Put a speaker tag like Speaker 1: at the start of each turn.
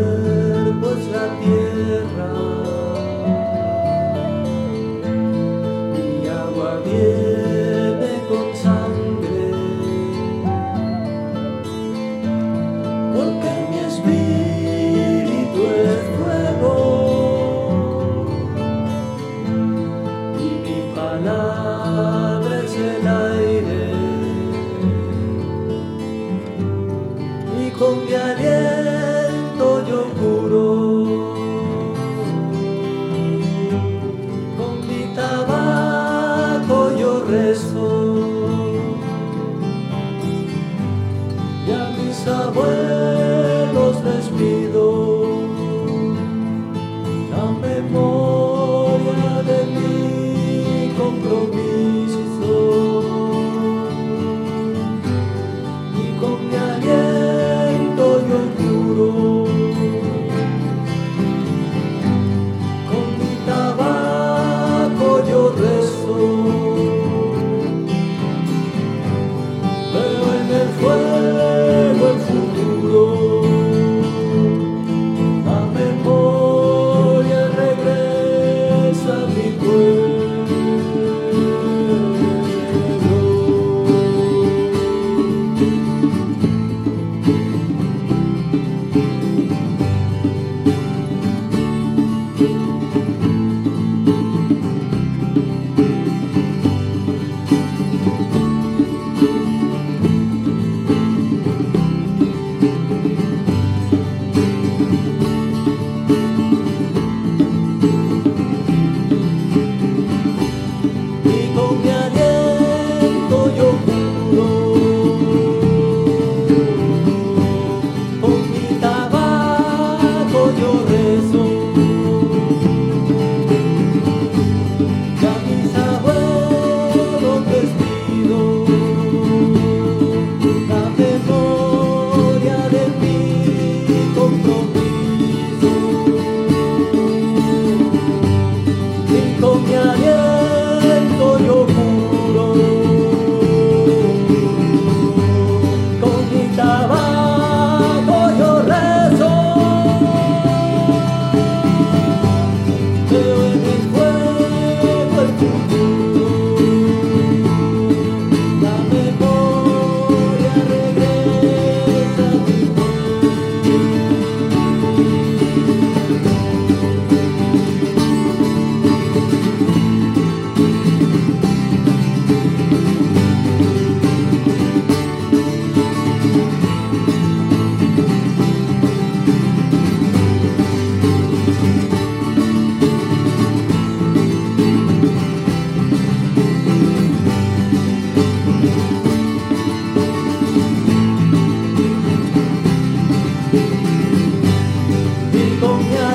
Speaker 1: cuerpo es la tierra, mi agua viene con sangre, porque mi espíritu es fuego y mi palabra es el aire, y con mi aliento yo curo, con mi tabaco yo rezo, y a mis abuelos les pido la memoria de mi compromiso, y con mi aliento yo curo, con mi tabaco yo rezo, veo en el fuego el futuro, la memoria regresa a mi pueblo. Y con mi aliento yo curo, con mi tabaco yo rezo, y a mis abuelos les pido la memoria de mi compromiso, y con mi aliento yo juro, con mi tabaco yo rezo, veo en el fuego el futuro, la memoria regresa a mi pueblo. Y con mi